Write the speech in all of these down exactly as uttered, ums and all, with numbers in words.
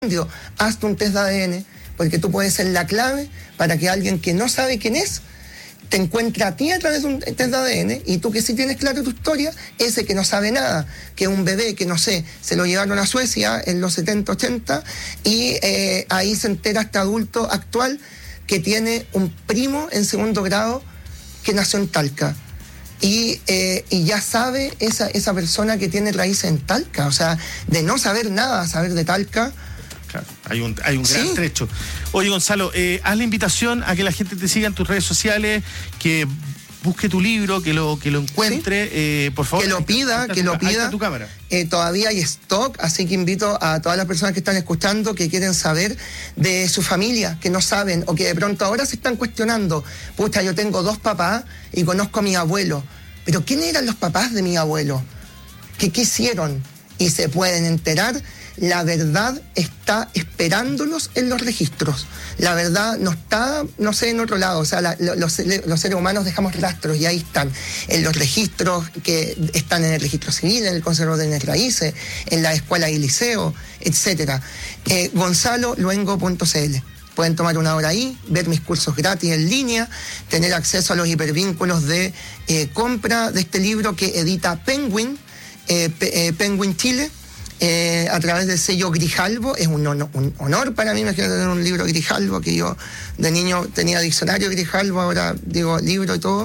hazte un test de A D N, porque tú puedes ser la clave para que alguien que no sabe quién es te encuentre a ti a través de un test de A D N, y tú que sí tienes claro tu historia, ese que no sabe nada, que es un bebé que no sé, se lo llevaron a Suecia en los setenta, ochenta, y eh, ahí se entera este adulto actual que tiene un primo en segundo grado que nació en Talca. Y, eh, y ya sabe esa, esa persona que tiene raíces en Talca, o sea, de no saber nada, saber de Talca. Claro, hay un, hay un gran Sí. trecho. Oye, Gonzalo, eh, haz la invitación a que la gente te siga en tus redes sociales, que busque tu libro, que lo, que lo encuentre, sí. eh, por favor. Que lo pida, que tu, lo ahí pida. está tu cámara. Eh, todavía hay stock, así que invito a todas las personas que están escuchando, que quieren saber de su familia, que no saben, o que de pronto ahora se están cuestionando. Pucha, yo tengo dos papás y conozco a mi abuelo, pero ¿quién eran los papás de mi abuelo? ¿Qué quisieron? Y se pueden enterar. La verdad está esperándolos en los registros. La verdad no está, no sé, en otro lado. O sea, la, los, los seres humanos dejamos rastros y ahí están. En los registros que están en el registro civil, en el conservador de bienes raíces, en la escuela y liceo, etcétera. Eh, gonzalo luengo punto c l. Pueden tomar una hora ahí, ver mis cursos gratis en línea, tener acceso a los hipervínculos de eh, compra de este libro que edita Penguin, eh, P- eh, Penguin Chile. Eh, a través del sello Grijalbo. Es un, honor, un honor para mí, imagínate tener un libro Grijalbo, que yo de niño tenía diccionario Grijalbo, ahora digo libro y todo.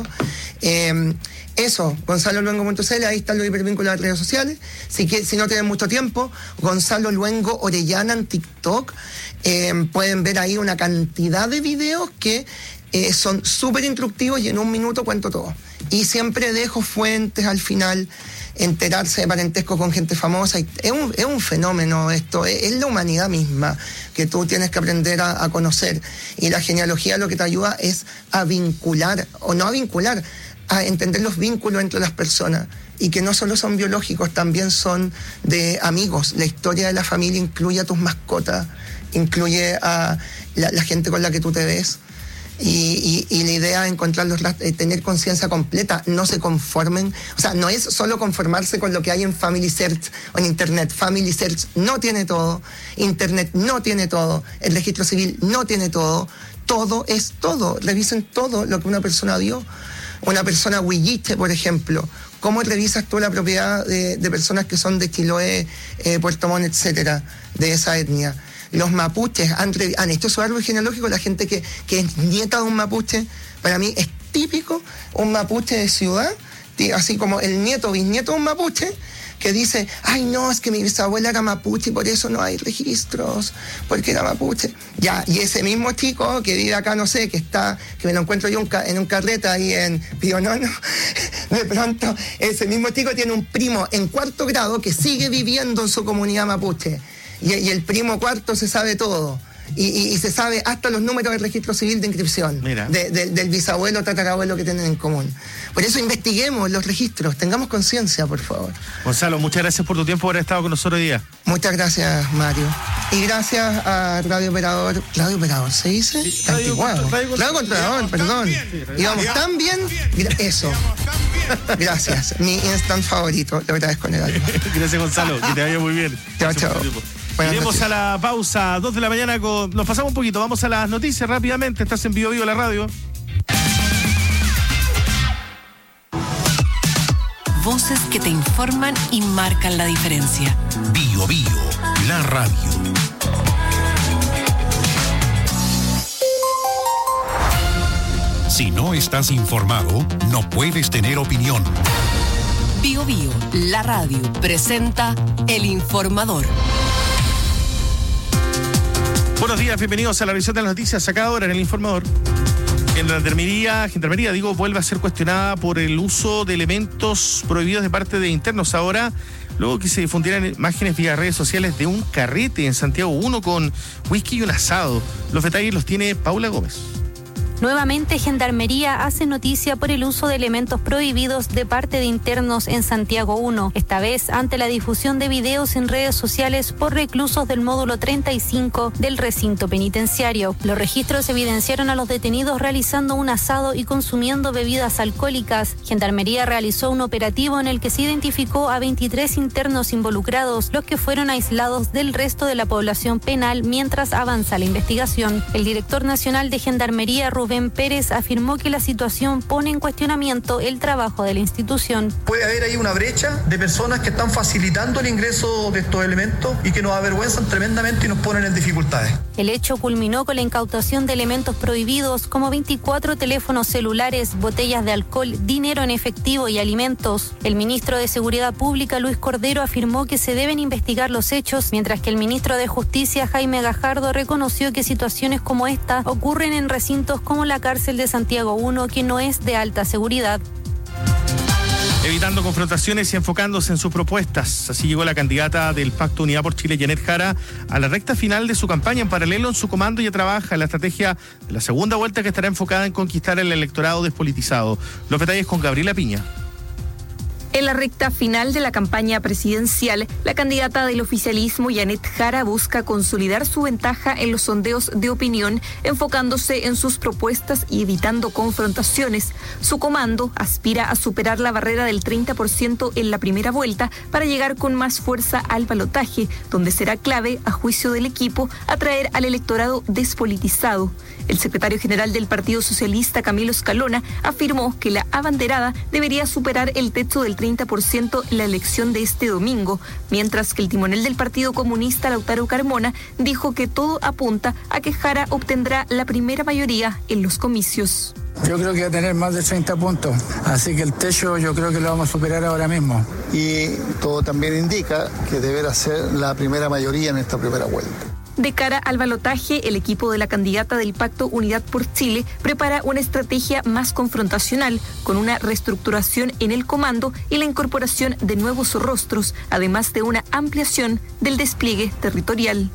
Eh, eso, gonzalo luengo punto c l, ahí están los hipervínculos de las redes sociales. Si, que, si no tienen mucho tiempo, Gonzalo Luengo Orellana en TikTok. Eh, pueden ver ahí una cantidad de videos que eh, son súper instructivos y en un minuto cuento todo. Y siempre dejo fuentes al final, enterarse de parentesco con gente famosa. Es un, es un fenómeno esto, es, es la humanidad misma que tú tienes que aprender a, a conocer. Y la genealogía lo que te ayuda es a vincular, o no a vincular, a entender los vínculos entre las personas. Y que no solo son biológicos, también son de amigos. La historia de la familia incluye a tus mascotas, incluye a la, la gente con la que tú te ves. Y, y, y la idea es encontrarlos, eh, tener conciencia completa, no se conformen, o sea, no es solo conformarse con lo que hay en Family Search o en Internet. Family Search no tiene todo, Internet no tiene todo, el registro civil no tiene todo, todo es todo. Revisen todo lo que una persona dio. Una persona huilliche, por ejemplo, ¿cómo revisas tú la propiedad de, de personas que son de Chiloé, eh, Puerto Montt, etcétera, de esa etnia? Los mapuches han, han hecho su árbol genealógico. La gente que, que es nieta de un mapuche, para mí es típico un mapuche de ciudad, así como el nieto bisnieto de un mapuche, que dice, ay no, es que mi bisabuela era mapuche y por eso no hay registros, porque era mapuche. Ya, y ese mismo chico que vive acá, no sé, que está, que me lo encuentro yo en un carrete ahí en Pionono, de pronto, ese mismo chico tiene un primo en cuarto grado que sigue viviendo en su comunidad mapuche. Y, y el primo cuarto se sabe todo. Y, y, y se sabe hasta los números del registro civil de inscripción de, de, del bisabuelo, tatarabuelo que tienen en común. Por eso investiguemos los registros, tengamos conciencia, por favor. Gonzalo, muchas gracias por tu tiempo, por haber estado con nosotros hoy día. Muchas gracias, Mario. Y gracias a Radio Operador. ¿Radio Operador se dice? Sí, Radio, Antiguado. radio, Radio Controlador, perdón. Íbamos tan bien. Eso. Gracias. Mi instant favorito. Lo agradezco en el alma. Gracias, Gonzalo. Que te vaya muy bien. Chao, chao. Iremos a la pausa, dos de la mañana, con... nos pasamos un poquito, vamos a las noticias rápidamente, estás en Bio Bio la radio. Voces que te informan y marcan la diferencia. Bio Bio, la radio. Si no estás informado, no puedes tener opinión. Bio Bio, la radio, presenta El Informador. Buenos días, bienvenidos a la revisión de las noticias acá ahora en El Informador. En la gendarmería, gendarmería, digo, vuelve a ser cuestionada por el uso de elementos prohibidos de parte de internos. Ahora, luego que se difundieran imágenes vía redes sociales de un carrete en Santiago uno con whisky y un asado. Los detalles los tiene Paula Gómez. Nuevamente, Gendarmería hace noticia por el uso de elementos prohibidos de parte de internos en Santiago uno, esta vez ante la difusión de videos en redes sociales por reclusos del módulo treinta y cinco del recinto penitenciario. Los registros evidenciaron a los detenidos realizando un asado y consumiendo bebidas alcohólicas. Gendarmería realizó un operativo en el que se identificó a veintitrés internos involucrados, los que fueron aislados del resto de la población penal mientras avanza la investigación. El director nacional de Gendarmería, Rubén Pérez, afirmó que la situación pone en cuestionamiento el trabajo de la institución. Puede haber ahí una brecha de personas que están facilitando el ingreso de estos elementos y que nos avergüenzan tremendamente y nos ponen en dificultades. El hecho culminó con la incautación de elementos prohibidos como veinticuatro teléfonos celulares, botellas de alcohol, dinero en efectivo y alimentos. El ministro de Seguridad Pública, Luis Cordero, afirmó que se deben investigar los hechos, mientras que el ministro de Justicia, Jaime Gajardo, reconoció que situaciones como esta ocurren en recintos como la cárcel de Santiago uno, que no es de alta seguridad. Evitando confrontaciones y enfocándose en sus propuestas. Así llegó la candidata del Pacto Unidad por Chile, Janet Jara, a la recta final de su campaña. En paralelo, en su comando ya trabaja en la estrategia de la segunda vuelta, que estará enfocada en conquistar el electorado despolitizado. Los detalles con Gabriela Piña. En la recta final de la campaña presidencial, la candidata del oficialismo, Janet Jara, busca consolidar su ventaja en los sondeos de opinión, enfocándose en sus propuestas y evitando confrontaciones. Su comando aspira a superar la barrera del treinta por ciento en la primera vuelta para llegar con más fuerza al balotaje, donde será clave, a juicio del equipo, atraer al electorado despolitizado. El secretario general del Partido Socialista, Camilo Escalona, afirmó que la abanderada debería superar el techo del treinta por ciento en la elección de este domingo, mientras que el timonel del Partido Comunista, Lautaro Carmona, dijo que todo apunta a que Jara obtendrá la primera mayoría en los comicios. Yo creo que va a tener más de treinta puntos, así que el techo yo creo que lo vamos a superar ahora mismo. Y todo también indica que deberá ser la primera mayoría en esta primera vuelta. De cara al balotaje, el equipo de la candidata del Pacto Unidad por Chile prepara una estrategia más confrontacional, con una reestructuración en el comando y la incorporación de nuevos rostros, además de una ampliación del despliegue territorial.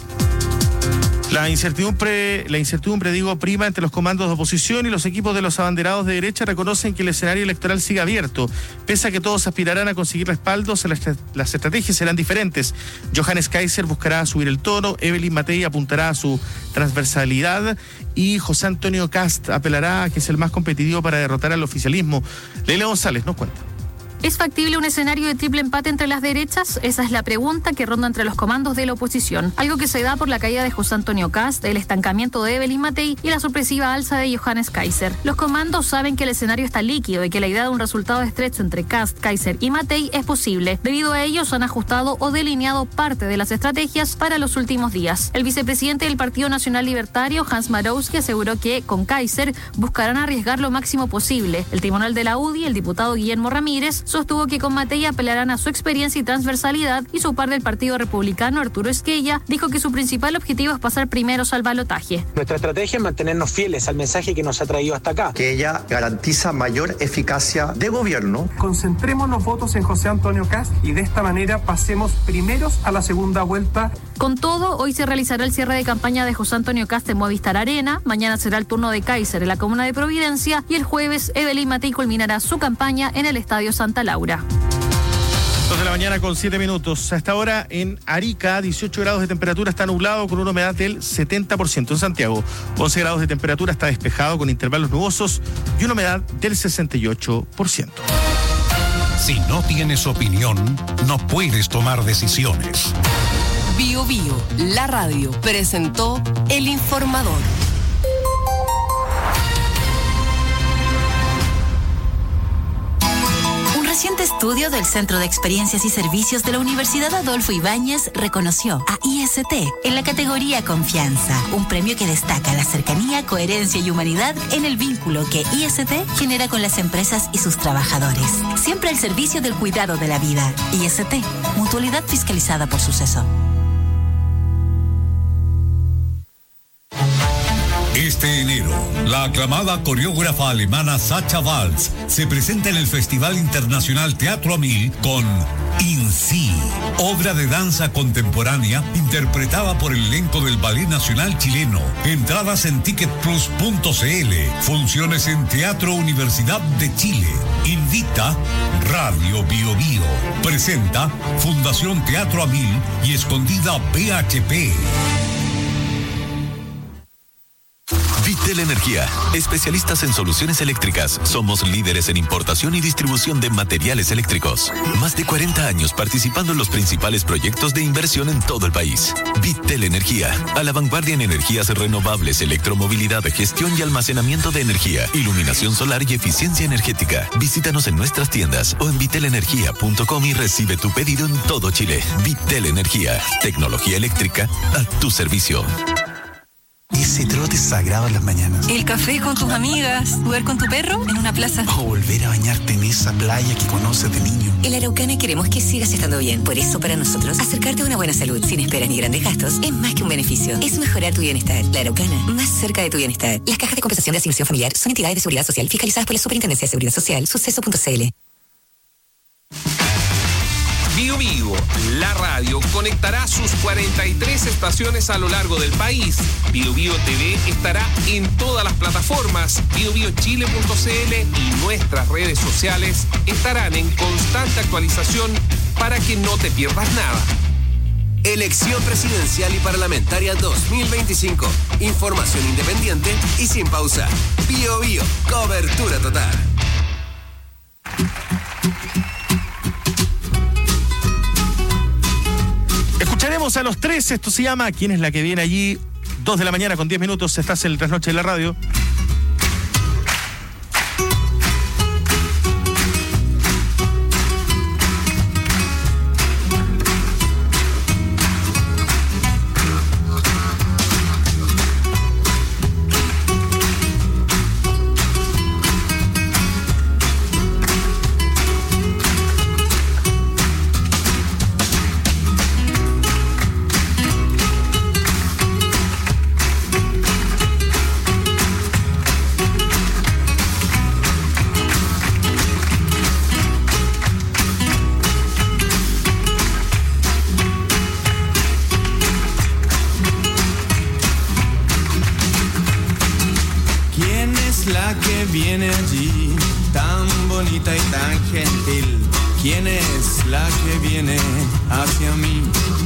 La incertidumbre, la incertidumbre, digo, prima entre los comandos de oposición, y los equipos de los abanderados de derecha reconocen que el escenario electoral sigue abierto. Pese a que todos aspirarán a conseguir respaldos, las estrategias serán diferentes. Johannes Kaiser buscará subir el tono, Evelyn Matei apuntará a su transversalidad y José Antonio Kast apelará a que es el más competitivo para derrotar al oficialismo. Leila González nos cuenta. ¿Es factible un escenario de triple empate entre las derechas? Esa es la pregunta que ronda entre los comandos de la oposición. Algo que se da por la caída de José Antonio Kast, el estancamiento de Evelyn Matei y la sorpresiva alza de Johannes Kaiser. Los comandos saben que el escenario está líquido y que la idea de un resultado estrecho entre Kast, Kaiser y Matei es posible. Debido a ellos, han ajustado o delineado parte de las estrategias para los últimos días. El vicepresidente del Partido Nacional Libertario, Hans Marowski, aseguró que con Kaiser buscarán arriesgar lo máximo posible. El tribunal de la U D I, el diputado Guillermo Ramírez, sostuvo que con Matei apelarán a su experiencia y transversalidad, y su par del Partido Republicano, Arturo Esquella, dijo que su principal objetivo es pasar primeros al balotaje. Nuestra estrategia es mantenernos fieles al mensaje que nos ha traído hasta acá. Que ella garantiza mayor eficacia de gobierno. Concentremos los votos en José Antonio Kast y de esta manera pasemos primeros a la segunda vuelta. Con todo, hoy se realizará el cierre de campaña de José Antonio Kast en Movistar Arena, mañana será el turno de Kaiser en la comuna de Providencia y el jueves Evelyn Matei culminará su campaña en el Estadio Santa Laura. dos de la mañana con siete minutos. A esta hora en Arica, dieciocho grados de temperatura, está nublado con una humedad del setenta por ciento. En Santiago, once grados de temperatura, está despejado con intervalos nubosos y una humedad del sesenta y ocho por ciento. Si no tienes opinión, no puedes tomar decisiones. Bio Bio, la radio, presentó El Informador. Un reciente estudio del Centro de Experiencias y Servicios de la Universidad Adolfo Ibáñez reconoció a I S T en la categoría Confianza, un premio que destaca la cercanía, coherencia y humanidad en el vínculo que I S T genera con las empresas y sus trabajadores, siempre al servicio del cuidado de la vida. I S T, mutualidad fiscalizada por Suceso. Este enero, la aclamada coreógrafa alemana Sacha Waltz se presenta en el Festival Internacional Teatro a Mil con In Si, obra de danza contemporánea interpretada por el elenco del Ballet Nacional Chileno. Entradas en ticket plus punto c l. Funciones en Teatro Universidad de Chile. Invita Radio Bio Bio. Presenta Fundación Teatro a Mil y Escondida P H P. Vitel Energía, especialistas en soluciones eléctricas. Somos líderes en importación y distribución de materiales eléctricos. Más de cuarenta años participando en los principales proyectos de inversión en todo el país. Vitel Energía, a la vanguardia en energías renovables, electromovilidad, gestión y almacenamiento de energía, iluminación solar y eficiencia energética. Visítanos en nuestras tiendas o en vitel energía punto com y recibe tu pedido en todo Chile. Vitel Energía, tecnología eléctrica a tu servicio. Ese trote sagrado en las mañanas. El café con tus amigas, jugar con tu perro en una plaza. O volver a bañarte en esa playa que conoces de niño. En La Araucana queremos que sigas estando bien. Por eso, para nosotros, acercarte a una buena salud sin esperas ni grandes gastos es más que un beneficio. Es mejorar tu bienestar. La Araucana, más cerca de tu bienestar. Las cajas de compensación de asignación familiar son entidades de seguridad social fiscalizadas por la Superintendencia de Seguridad Social, suceso punto c l. Bio Bio, la radio, conectará sus cuarenta y tres estaciones a lo largo del país. Bio Bio T V estará en todas las plataformas. bio bio chile punto c l y nuestras redes sociales estarán en constante actualización para que no te pierdas nada. Elección presidencial y parlamentaria dos mil veinticinco. Información independiente y sin pausa. Bio Bio, cobertura total. Escucharemos a los tres, esto se llama ¿Quién es la que viene allí? Dos de la mañana con diez minutos, estás en el Trasnoche de la Radio. Viene allí, tan bonita y tan gentil. ¿Quién es la que viene hacia mí?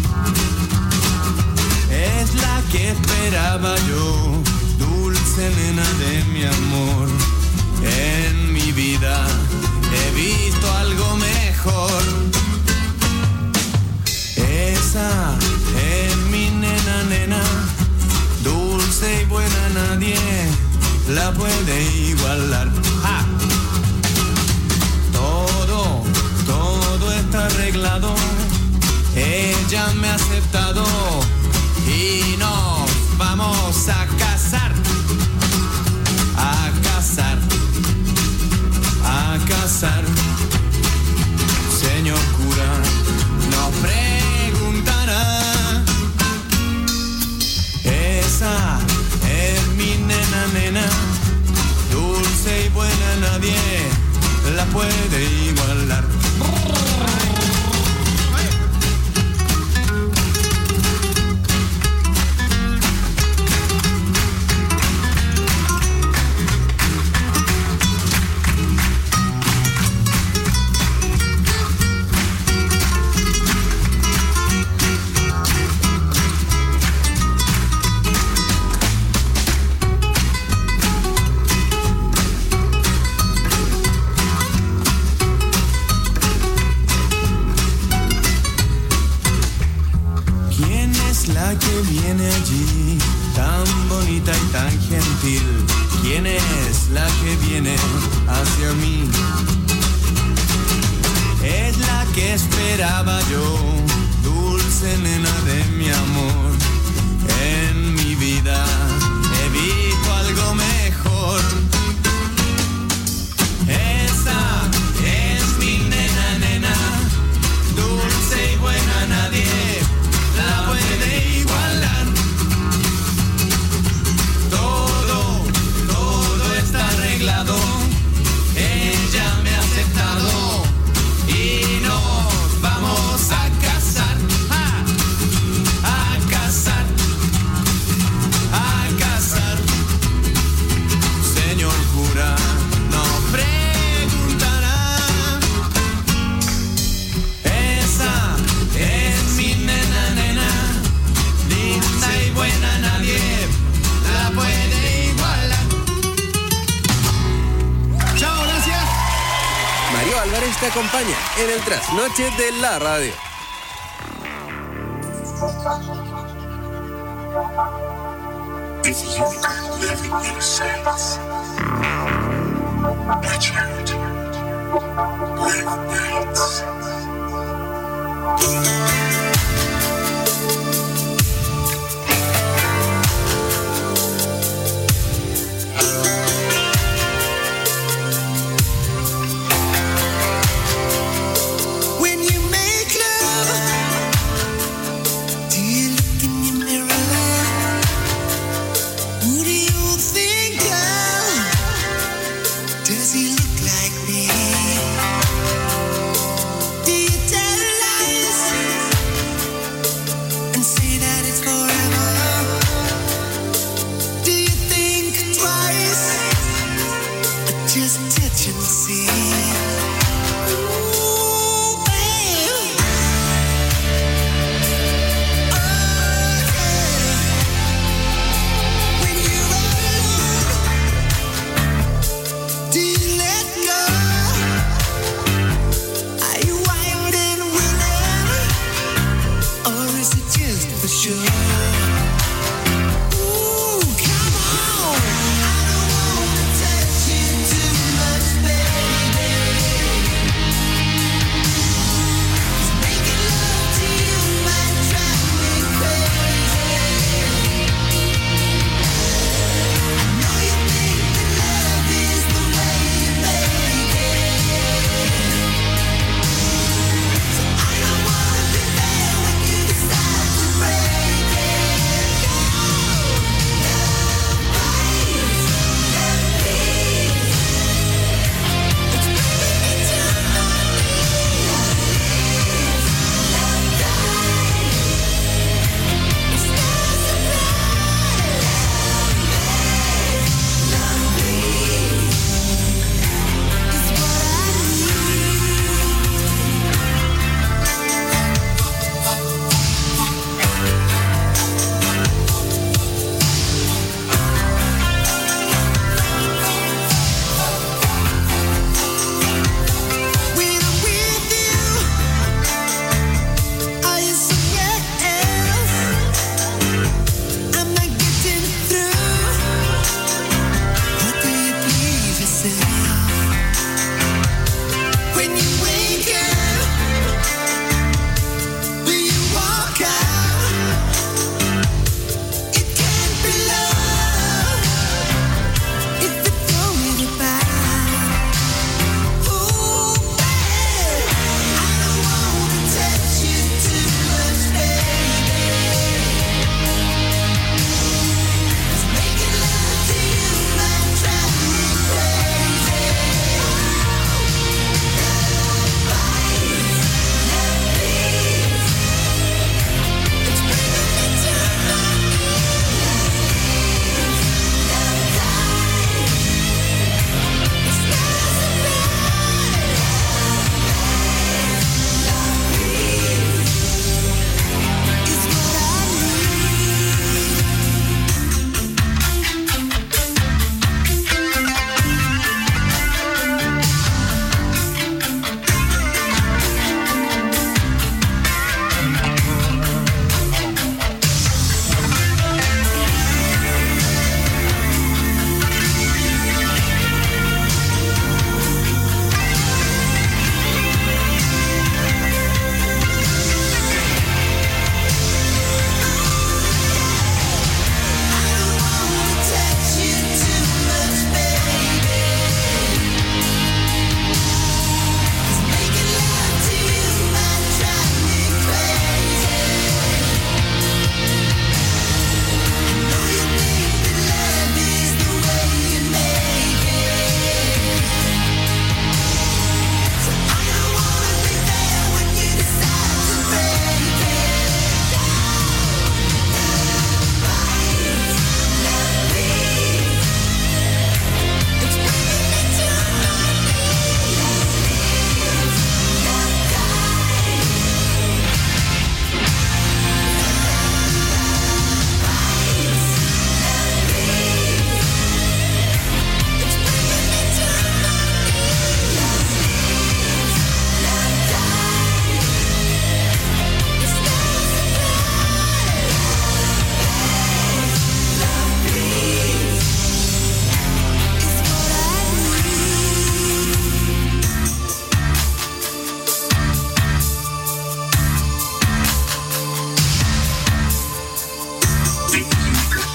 Es la que esperaba yo, dulce nena de mi amor. En mi vida he visto algo mejor. Esa es mi nena, nena, dulce y buena, nadie la puede igualar. ¡Ja! Todo, todo está arreglado. Ella me ha aceptado y nos vamos a casar. A casar, a casar. Señor cura, nos preguntará. Esa es mi nena, nena, dulce y buena, nadie la puede igualar. Viene allí, tan bonita y tan gentil. ¿Quién es la que viene hacia mí? Es la que esperaba yo, dulce nena de mi amor. En mi vida he visto algo mejor. Esa es mi nena, nena, dulce y buena, nadie la puede igualar. Todo, te acompaña en el trasnoche de la radio. If you could live in your sense, Richard, live nights.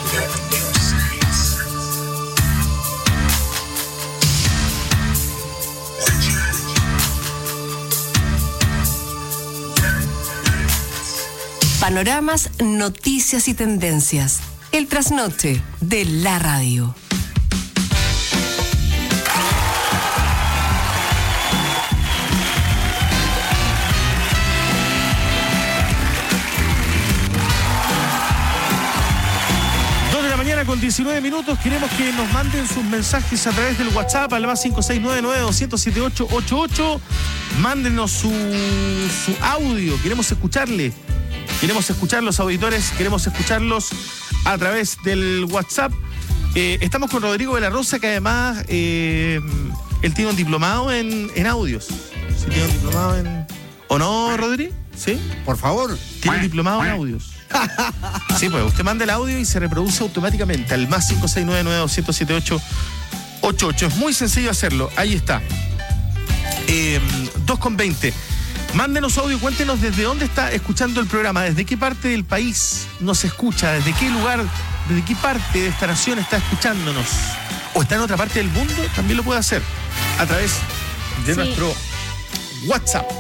Panoramas, noticias y tendencias. El trasnoche de la radio. dos de la mañana con diecinueve minutos. Queremos que nos manden sus mensajes a través del WhatsApp al más cinco seis nueve nueve dos cero siete ocho ocho ocho. Mándenos su, su audio. Queremos escucharle. Queremos escuchar los auditores, queremos escucharlos a través del WhatsApp. Eh, estamos con Rodrigo de la Rosa, que además eh, él tiene un diplomado en, en audios. ¿Sí tiene un diplomado en...? ¿O no, Rodri? ¿Sí? Por favor. Tiene un diplomado en audios. Sí, pues usted manda el audio y se reproduce automáticamente al más cinco seis nueve nueve dos cero siete ocho ocho ocho. Es muy sencillo hacerlo. Ahí está. Eh, dos con veinte. Mándenos audio, cuéntenos desde dónde está escuchando el programa, desde qué parte del país nos escucha, desde qué lugar, desde qué parte de esta nación está escuchándonos. O está en otra parte del mundo, también lo puede hacer a través de sí. nuestro WhatsApp.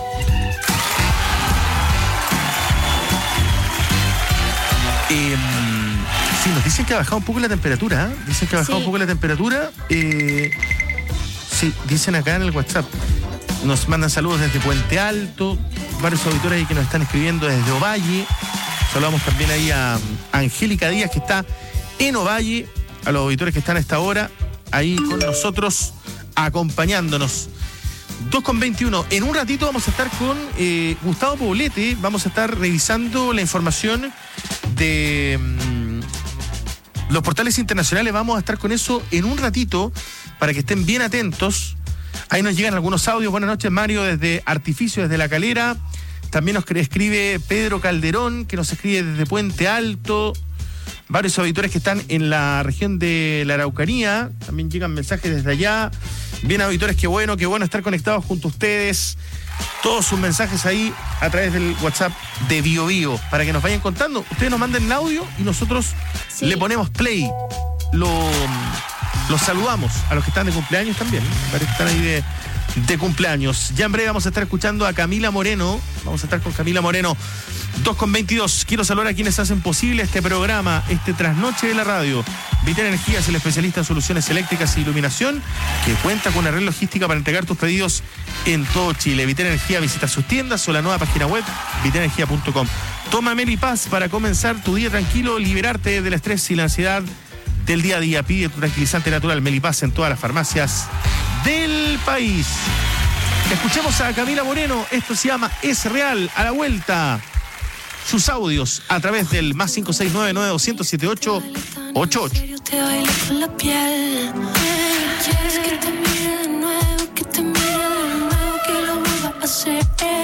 Eh, sí, nos dicen que ha bajado un poco la temperatura, ¿eh? Dicen que ha bajado sí. un poco la temperatura. Eh, sí, dicen acá en el WhatsApp. Nos mandan saludos desde Puente Alto, varios auditores ahí que nos están escribiendo desde Ovalle. Saludamos también ahí a Angélica Díaz, que está en Ovalle, a los auditores que están a esta hora, ahí con nosotros, acompañándonos. dos con veintiuno. En un ratito vamos a estar con eh, Gustavo Poblete, vamos a estar revisando la información de mmm, los portales internacionales. Vamos a estar con eso en un ratito, para que estén bien atentos. Ahí nos llegan algunos audios. Buenas noches, Mario, desde Artificio, desde La Calera. También nos escribe Pedro Calderón, que nos escribe desde Puente Alto. Varios auditores que están en la región de la Araucanía. También llegan mensajes desde allá. Bien, auditores, qué bueno, qué bueno estar conectados junto a ustedes. Todos sus mensajes ahí a través del WhatsApp de Bio Bio, para que nos vayan contando. Ustedes nos manden el audio y nosotros sí. le ponemos play. Lo... Los saludamos a los que están de cumpleaños también. Parece que están ahí de, de cumpleaños. Ya en breve vamos a estar escuchando a Camila Moreno. Vamos a estar con Camila Moreno. dos con veintidós. Quiero saludar a quienes hacen posible este programa, este trasnoche de la radio. Vital Energía es el especialista en soluciones eléctricas e iluminación, que cuenta con una red logística para entregar tus pedidos en todo Chile. Vital Energía, visita sus tiendas o la nueva página web vital energía punto com. Toma Melipaz para comenzar tu día tranquilo, liberarte del estrés y la ansiedad del día a día. Pide tu tranquilizante natural Melipaz en todas las farmacias del país. Escuchemos a Camila Moreno. Esto se llama Es Real. A la vuelta, sus audios a través del más cinco seis nueve nueve dos cero siete ocho ocho ocho. Te bailo con la piel. Quieres que te mire de nuevo, que te mire de nuevo, que lo vuelva a hacer.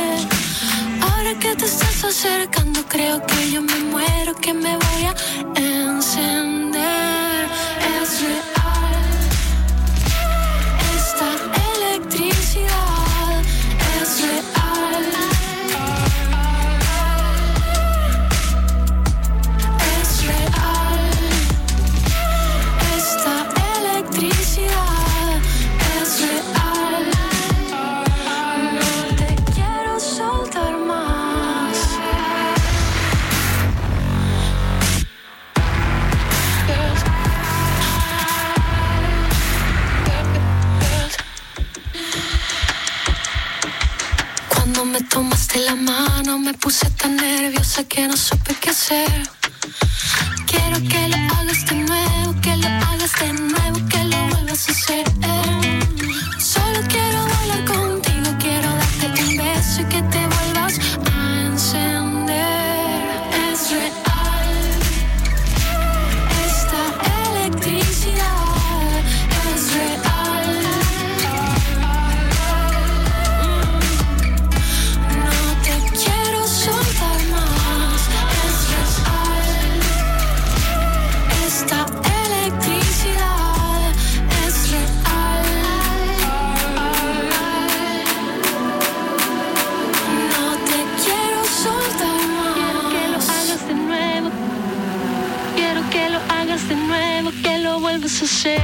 Ahora que te estás acercando, creo que yo me muero, que me voy a encender. Es real esta electricidad, es real, es real esta electricidad, es real. No te quiero soltar más. Cuando me tomaste la mano me puse tan nerviosa que no supe qué hacer. Quiero que lo hagas de nuevo, que lo hagas de nuevo, que lo vuelvas a hacer. Solo quiero bailar contigo, quiero darte un beso y que te vuelvas a encender. Es real esta electricidad, es real. No te quiero soltar más. Es real hagas de nuevo, que lo vuelvas a hacer.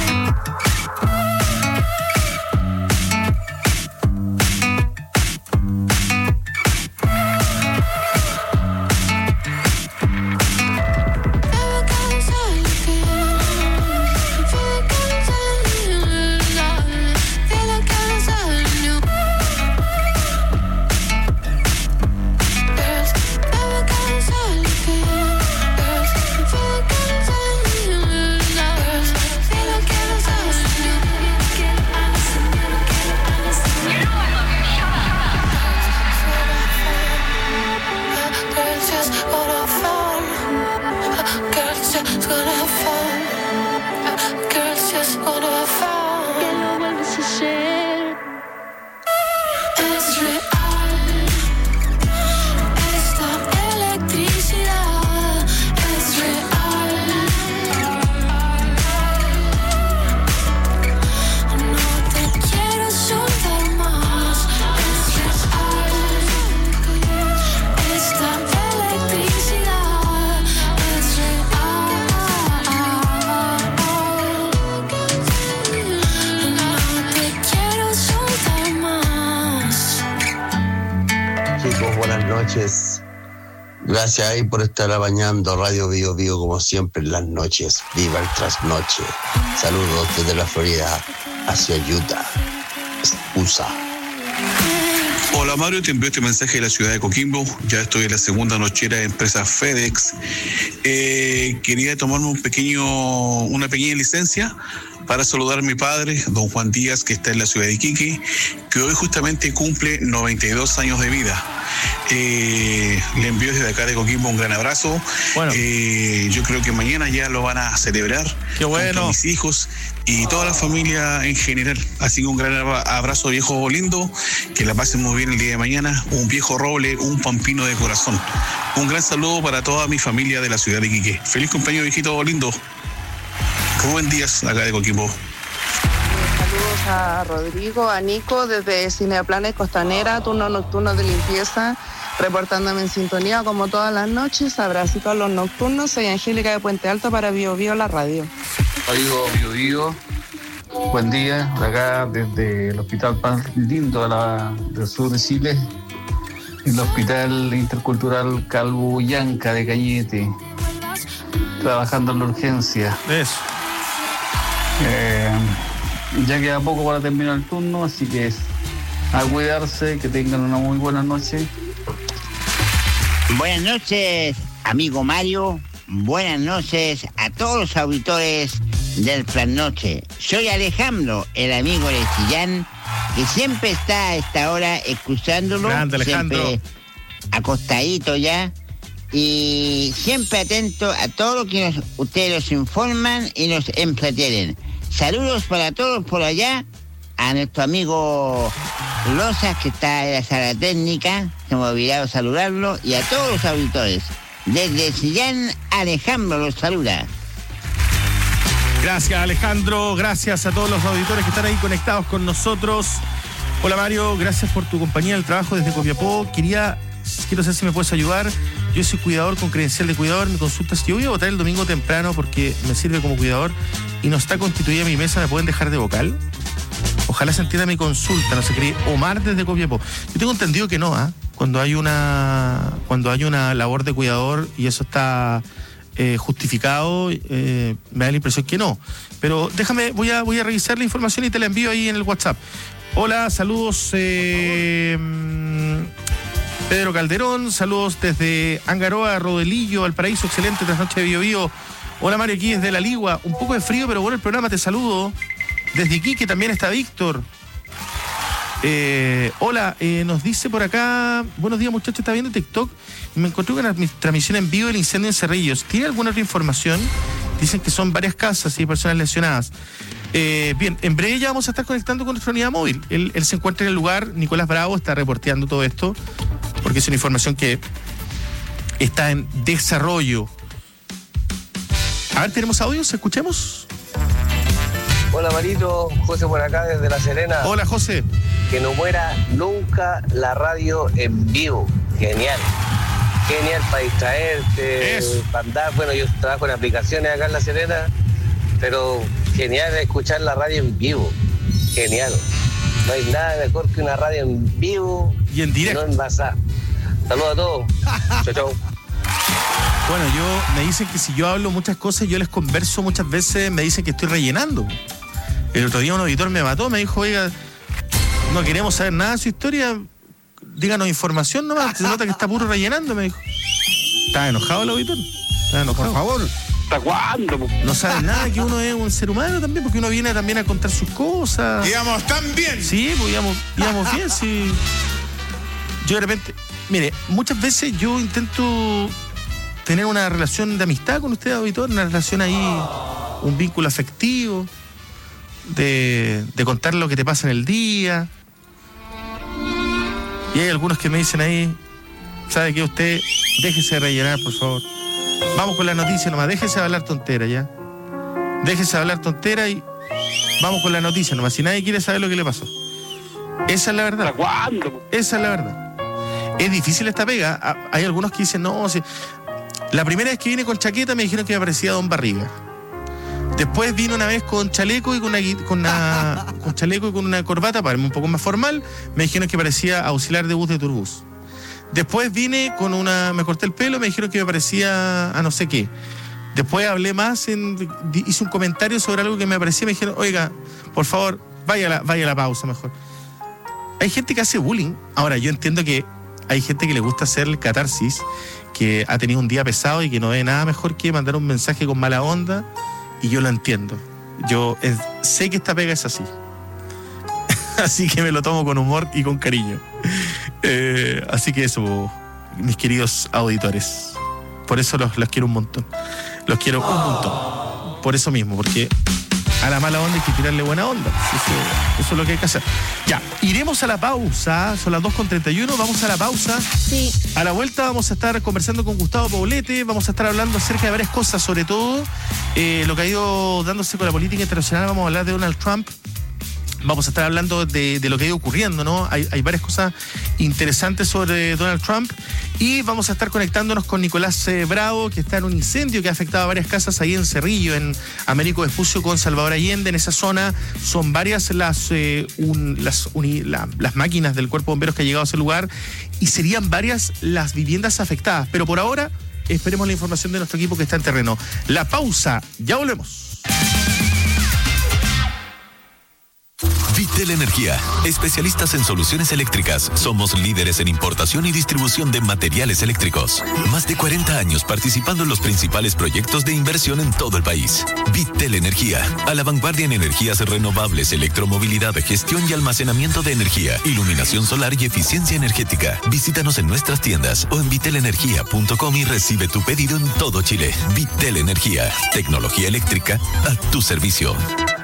Gracias ahí por estar apañando Radio Bio Bio como siempre en las noches. Viva el trasnoche. Saludos desde la Florida hacia Utah. U S A. Hola Mario, te envío este mensaje de la ciudad de Coquimbo. Ya estoy en la segunda nochera de empresa FedEx. Eh, quería tomarme un pequeño, una pequeña licencia para saludar a mi padre, don Juan Díaz, que está en la ciudad de Iquique, que hoy justamente cumple noventa y dos años de vida. Eh, le envío desde acá de Coquimbo un gran abrazo. Bueno. Eh, yo creo que mañana ya lo van a celebrar. Qué bueno. Junto a mis hijos y toda la familia en general. Así que un gran abrazo, viejo lindo, que la pasen muy bien el día de mañana. Un viejo roble, un pampino de corazón. Un gran saludo para toda mi familia de la ciudad de Iquique. Feliz cumpleaños, viejito lindo. Rubén Díaz, acá de Coquimbo. Saludos a Rodrigo, a Nico, desde Cineplanes Costanera, turno nocturno de limpieza, reportándome en sintonía como todas las noches. Abracito a los nocturnos. Soy Angélica de Puente Alto para Bio Bio, la radio. Amigo Bio Bio, buen día, de acá desde el hospital más lindo de la, del sur de Chile, el Hospital Intercultural Calvo Yanca de Cañete, trabajando en la urgencia. Eso. Eh, ya queda poco para terminar el turno, así que a cuidarse, que tengan una muy buena noche. Buenas noches, amigo Mario. Buenas noches a todos los auditores del Plan Noche. Soy Alejandro, el amigo de Chillán, que siempre está a esta hora escuchándolo. Grande, Alejandro. Siempre acostadito ya. Y siempre atento a todo lo que nos, ustedes nos informan y nos entretienen. Saludos para todos por allá, a nuestro amigo Rosas, que está en la sala técnica, se me ha olvidado saludarlo, y a todos los auditores. Desde Chillán, Alejandro los saluda. Gracias, Alejandro, gracias a todos los auditores que están ahí conectados con nosotros. Hola Mario, gracias por tu compañía del trabajo desde Copiapó. Quería, quiero saber si me puedes ayudar. Yo soy cuidador con credencial de cuidador. Me consultas, yo voy a votar el domingo temprano porque me sirve como cuidador y no está constituida mi mesa. ¿Me pueden dejar de vocal? Ojalá se entienda mi consulta. No se cree. Omar desde Copiapó. Yo tengo entendido que no, ¿ah? ¿eh? Cuando hay una cuando hay una labor de cuidador y eso está eh, justificado, eh, me da la impresión que no. Pero déjame, voy a voy a revisar la información y te la envío ahí en el WhatsApp. Hola, saludos. Eh, Pedro Calderón, saludos desde Angaroa, Rodelillo, Valparaíso, excelente trasnoche de Bio Bio. Hola Mario, aquí desde La Ligua, un poco de frío, pero bueno el programa, te saludo. Desde Iquique también está Víctor. Eh, hola, eh, nos dice por acá, buenos días muchachos, está viendo TikTok, me encontré con la transmisión en vivo del incendio en Cerrillos. ¿Tiene alguna otra información? Dicen que son varias casas y personas lesionadas. Eh, bien, en breve ya vamos a estar conectando con nuestra unidad móvil. Él, él se encuentra en el lugar, Nicolás Bravo está reporteando todo esto, porque es una información que está en desarrollo. A ver, ¿tenemos audios? ¿Escuchemos? Hola Marito, José por acá desde La Serena. Hola José. Que no muera nunca la radio en vivo. Genial. Genial para distraerte, Eso. para andar. Bueno, yo trabajo en aplicaciones acá en La Serena, pero genial escuchar la radio en vivo. Genial. No hay nada mejor que una radio en vivo y en directo. No envasada. Saludos a todos. Chau, chau. Bueno, yo me dicen que si yo hablo muchas cosas, yo les converso muchas veces, me dicen que estoy rellenando. El otro día un auditor me mató, me dijo, oiga, no queremos saber nada de su historia, díganos información nomás, se nota que está puro rellenando, me dijo. ¿Está enojado el auditor? ¿Está enojado? Por favor. ¿Hasta cuándo? No sabe nada que uno es un ser humano también, porque uno viene también a contar sus cosas. Íbamos tan bien. Sí, pues íbamos, íbamos bien, sí. Yo de repente, mire, muchas veces yo intento tener una relación de amistad con usted, auditor, una relación ahí, un vínculo afectivo, de, de contar lo que te pasa en el día. Y hay algunos que me dicen ahí, ¿sabe qué? Usted déjese de rellenar, por favor. Vamos con la noticia nomás, déjese de hablar tontera ya. Déjese de hablar tontera y vamos con la noticia nomás, si nadie quiere saber lo que le pasó. Esa es la verdad. ¿Hasta cuándo? Esa es la verdad. Es difícil esta pega. Hay algunos que dicen, no, si... La primera vez que vine con chaqueta me dijeron que me parecía Don Barriga. Después vine una vez con chaleco y con una, con una con chaleco y con una corbata para irme un poco más formal. Me dijeron que parecía auxiliar de bus de Turbus. Después vine con una, me corté el pelo, me dijeron que me parecía a no sé qué. Después hablé más, en, hice un comentario sobre algo que me parecía, me dijeron, oiga, por favor, vaya a la, vaya a la pausa mejor. Hay gente que hace bullying. Ahora, yo entiendo que hay gente que le gusta hacer el catarsis, que ha tenido un día pesado y que no ve nada mejor que mandar un mensaje con mala onda, y yo lo entiendo. Yo eh, sé que esta pega es así. Así que me lo tomo con humor y con cariño. Eh, así que eso, mis queridos auditores. Por eso los, los quiero un montón. Los quiero un montón. Por eso mismo, porque a la mala onda hay que tirarle buena onda. Eso, eso es lo que hay que hacer. Ya, iremos a la pausa. Son las dos con treinta y uno. Vamos a la pausa. Sí. A la vuelta vamos a estar conversando con Gustavo Poblete. Vamos a estar hablando acerca de varias cosas, sobre todo eh, lo que ha ido dándose con la política internacional. Vamos a hablar de Donald Trump. Vamos a estar hablando de, de lo que ha ido ocurriendo, ¿no? Hay, hay varias cosas interesantes sobre Donald Trump. Y vamos a estar conectándonos con Nicolás eh, Bravo, que está en un incendio que ha afectado a varias casas ahí en Cerrillo, en Américo Vespucio con Salvador Allende. En esa zona son varias las, eh, un, las, uni, la, las máquinas del Cuerpo de Bomberos que ha llegado a ese lugar, y serían varias las viviendas afectadas. Pero por ahora, esperemos la información de nuestro equipo que está en terreno. La pausa, ya volvemos. Vitel Energía, especialistas en soluciones eléctricas. Somos líderes en importación y distribución de materiales eléctricos. Más de cuarenta años participando en los principales proyectos de inversión en todo el país. Vitel Energía, a la vanguardia en energías renovables, electromovilidad, gestión y almacenamiento de energía, iluminación solar y eficiencia energética. Visítanos en nuestras tiendas o en vitel energía punto com y recibe tu pedido en todo Chile. Vitel Energía, tecnología eléctrica a tu servicio.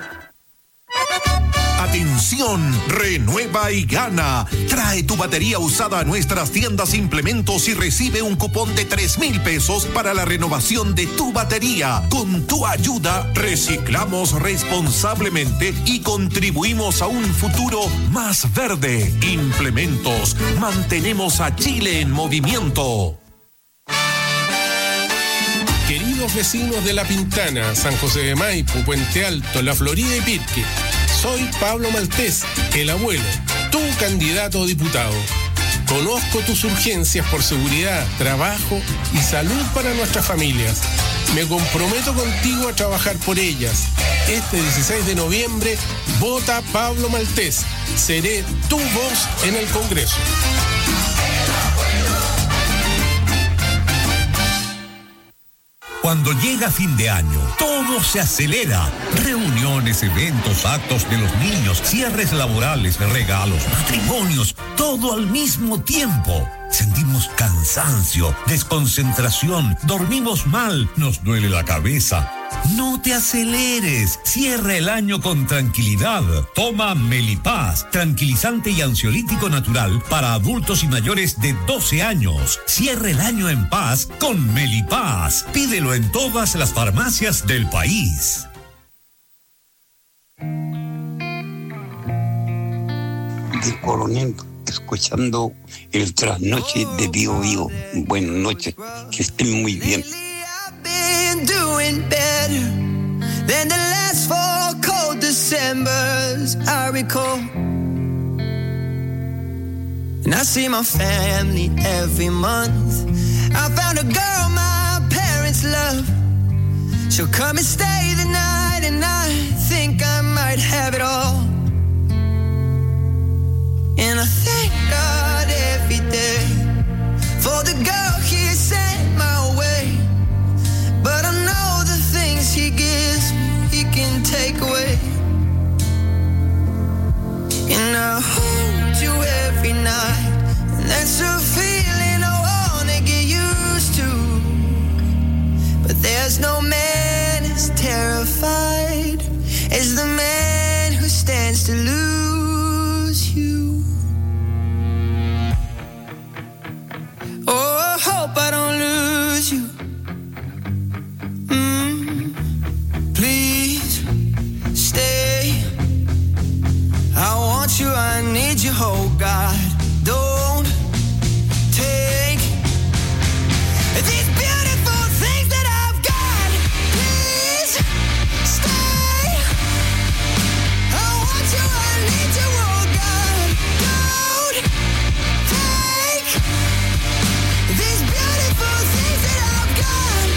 Atención, renueva y gana. Trae tu batería usada a nuestras tiendas Implementos y recibe un cupón de tres mil pesos para la renovación de tu batería. Con tu ayuda, reciclamos responsablemente y contribuimos a un futuro más verde. Implementos, mantenemos a Chile en movimiento. Queridos vecinos de La Pintana, San José de Maipo, Puente Alto, La Florida y Pirque, soy Pablo Maltés, el abuelo, tu candidato a diputado. Conozco tus urgencias por seguridad, trabajo y salud para nuestras familias. Me comprometo contigo a trabajar por ellas. Este dieciséis de noviembre, vota Pablo Maltés. Seré tu voz en el Congreso. Cuando llega fin de año, todo se acelera. Reuniones, eventos, actos de los niños, cierres laborales, regalos, matrimonios, todo al mismo tiempo. Sentimos cansancio, desconcentración, dormimos mal, nos duele la cabeza. No te aceleres, cierra el año con tranquilidad. Toma Melipaz, tranquilizante y ansiolítico natural para adultos y mayores de doce años. Cierra el año en paz con Melipaz. Pídelo en todas las farmacias del país. Descoloniendo escuchando el trasnoche de Bio Bio. Buenas noches, que estén muy bien. Than the last four cold Decembers I recall. And I see my family every month. I found a girl my parents love. She'll come and stay the night, and I think I might have it all. And I thank God every day for the girl He sent my way. But I know the things He gives me He can take away. And I hold you every night, and that's a feeling I wanna get used to. But there's no man as terrified as the man who stands to lose you. Oh, I hope I don't lose you. Mm, please stay. I want you, I need you, oh God. Don't take these beautiful things that I've got. Please stay. I want you, I need you, oh God. Don't take these beautiful things that I've got.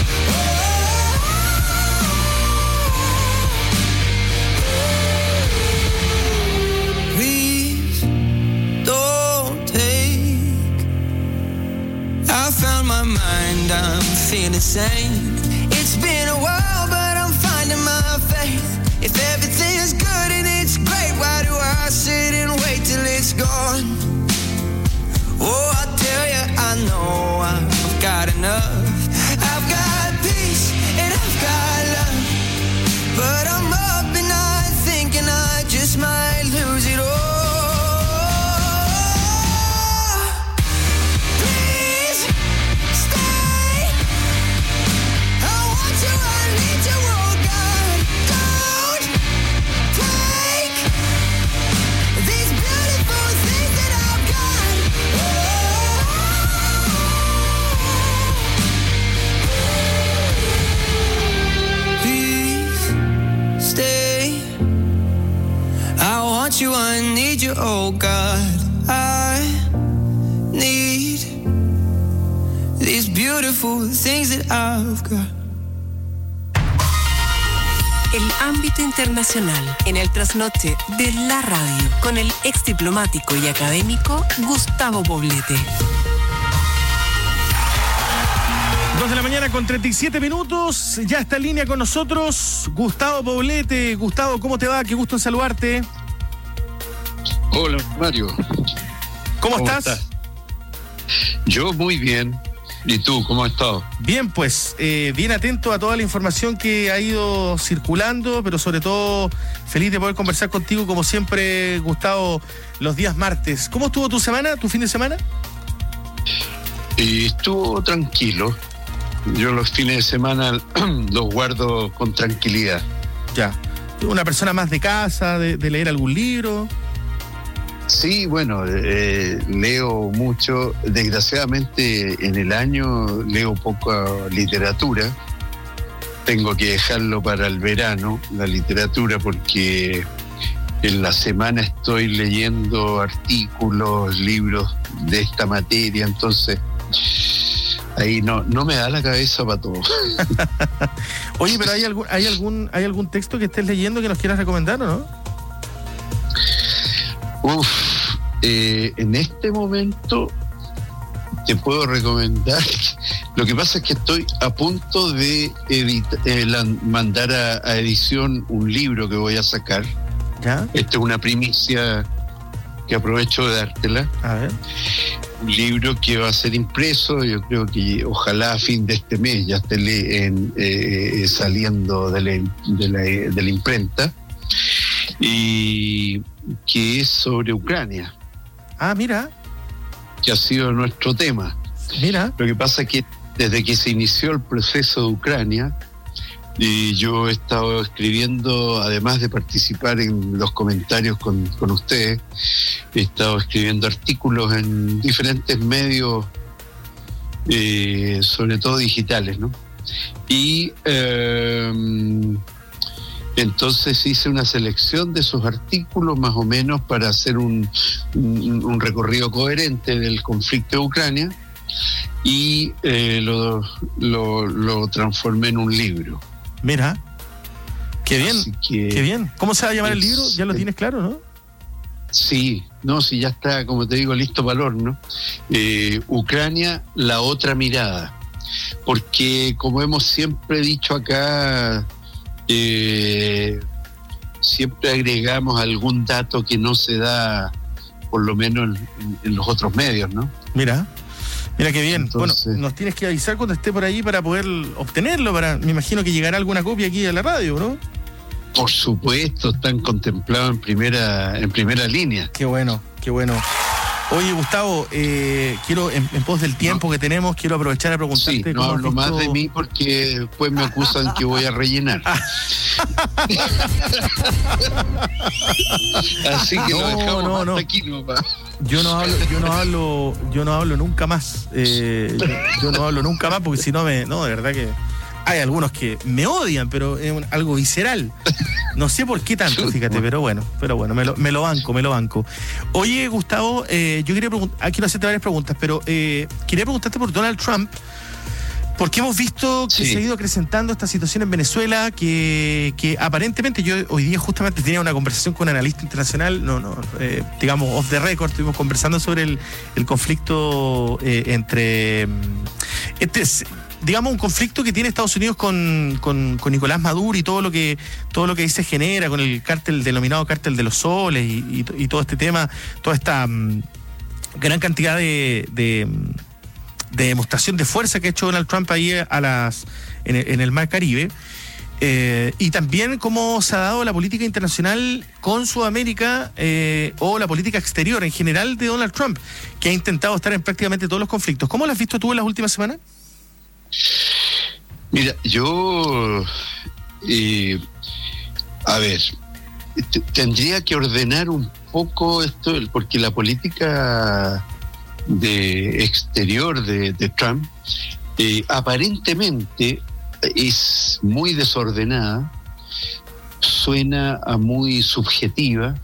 Oh. Please don't take. I found my mind, I'm feeling sane. It's been a while, but I'm finding my faith. If everything is good and it's great, why do I sit and wait till it's gone? Oh, I tell you, I know I've got enough. I've got peace and I've got love. But I'm up and I thinking I just might lose it all. Please stay. I want you, I need you, oh God. Don't take these beautiful things that I've got. Please stay. I want you, I need you, oh God. I need these beautiful things that I've got. El ámbito internacional en el trasnoche de la radio con el ex diplomático y académico Gustavo Poblete. Dos de la mañana con treinta y siete minutos. Ya está en línea con nosotros Gustavo Poblete. Gustavo, ¿cómo te va? Qué gusto en saludarte. Hola, Mario. ¿Cómo, ¿Cómo estás? estás? Yo muy bien. ¿Y tú, cómo has estado? Bien, pues, eh, bien atento a toda la información que ha ido circulando, pero sobre todo feliz de poder conversar contigo, como siempre, Gustavo, los días martes. ¿Cómo estuvo tu semana, tu fin de semana? Y estuvo tranquilo. Yo los fines de semana los guardo con tranquilidad. Ya. ¿Una persona más de casa, de, de leer algún libro? Sí, bueno, eh, leo mucho. Desgraciadamente en el año leo poca literatura. Tengo que dejarlo para el verano, la literatura, porque en la semana estoy leyendo artículos, libros de esta materia, entonces ahí no, no me da la cabeza para todo. Oye, pero ¿hay algún, hay algún, hay algún texto que estés leyendo que nos quieras recomendar o no? Uf, eh, en este momento te puedo recomendar. Lo que pasa es que estoy a punto de edita, eh, la, mandar a, a edición un libro que voy a sacar. ¿Ya? Esta es una primicia que aprovecho de dártela. A ver. Un libro que va a ser impreso, yo creo que ojalá a fin de este mes ya esté en, eh, saliendo de la, de, la, de la imprenta, y que es sobre Ucrania. Ah, mira. Que ha sido nuestro tema. Mira. Lo que pasa es que desde que se inició el proceso de Ucrania, Y yo he estado escribiendo, además de participar en los comentarios con, con ustedes, he estado escribiendo artículos en diferentes medios, eh, sobre todo digitales, ¿no? Y eh, entonces hice una selección de esos artículos más o menos para hacer un, un, un recorrido coherente del conflicto de Ucrania y eh, lo, lo, lo transformé en un libro. Mira, qué bien, que qué bien. ¿Cómo se va a llamar es, el libro? Ya lo tienes claro, ¿no? Sí, no, sí, ya está, como te digo, listo para el horno. Eh, Ucrania, la otra mirada. Porque, como hemos siempre dicho acá, eh, siempre agregamos algún dato que no se da, por lo menos en, en los otros medios, ¿no? Mira. Mira qué bien. Entonces, bueno, nos tienes que avisar cuando esté por ahí para poder obtenerlo. Para, me imagino que llegará alguna copia aquí a la radio, ¿no? Por supuesto, están contemplados en primera, en primera línea. Qué bueno, qué bueno. Oye, Gustavo, eh, quiero, en, en pos del tiempo no. que tenemos, quiero aprovechar a preguntarte. Sí, no hablo visto... más de mí porque después me acusan que voy a rellenar. Así que no, lo dejamos no, hasta no. aquí nomás. Yo no hablo, yo no hablo, yo no hablo nunca más. Eh, yo, yo no hablo nunca más porque si no me, no, de verdad que hay algunos que me odian, pero es un, algo visceral. No sé por qué tanto, fíjate, pero bueno, pero bueno, me lo, me lo banco, me lo banco. Oye, Gustavo, eh, yo quería preguntar, ah, quiero hacerte varias preguntas, pero eh, quería preguntarte por Donald Trump, porque hemos visto que sí. se ha ido acrecentando esta situación en Venezuela, que, que aparentemente, yo hoy día justamente tenía una conversación con un analista internacional, no, no, eh, digamos, off the record, estuvimos conversando sobre el, el conflicto eh, entre, entre digamos, un conflicto que tiene Estados Unidos con, con, con Nicolás Maduro y todo lo que todo lo que ahí se genera con el cártel denominado cártel de los soles y, y, y todo este tema, toda esta um, gran cantidad de, de, de demostración de fuerza que ha hecho Donald Trump ahí a las en el, en el Mar Caribe. Eh, y también cómo se ha dado la política internacional con Sudamérica eh, o la política exterior en general de Donald Trump, que ha intentado estar en prácticamente todos los conflictos. ¿Cómo lo has visto tú en las últimas semanas? Mira, yo, eh, a ver, t- tendría que ordenar un poco esto, porque la política de exterior de, de Trump eh, aparentemente es muy desordenada, suena a muy subjetiva